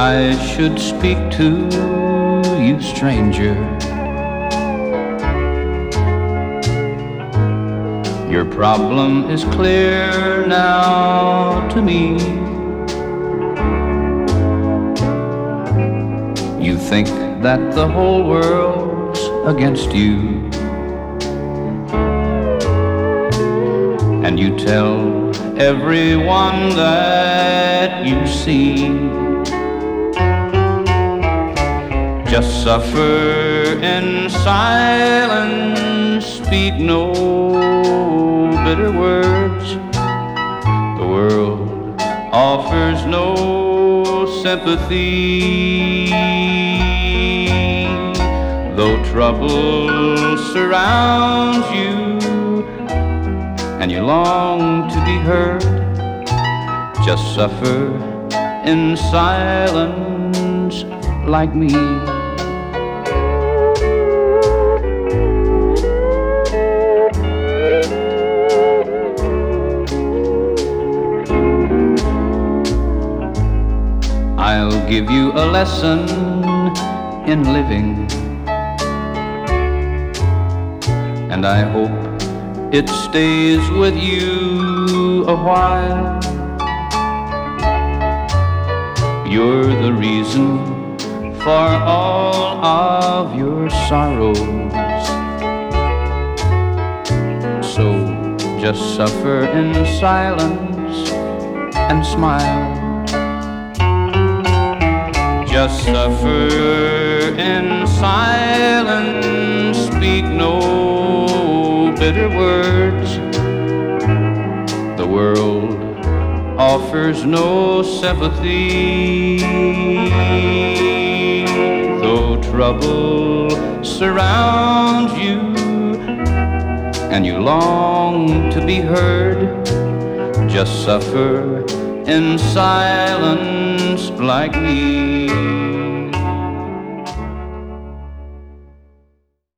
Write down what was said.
I should speak to you, stranger. Your problem is clear now to me. You think that the whole world's against you, and you tell everyone that you see. Just suffer in silence, speak no bitter words. The world offers no sympathy. Though trouble surrounds you and you long to be heard, just suffer in silence like me. I'll give you a lesson in living, and I hope it stays with you a while. You're the reason for all of your sorrows, so just suffer in silence and smile. Just suffer in silence, speak no bitter words. The world offers no sympathy. Though trouble surrounds you and you long to be heard, just suffer in silence like me.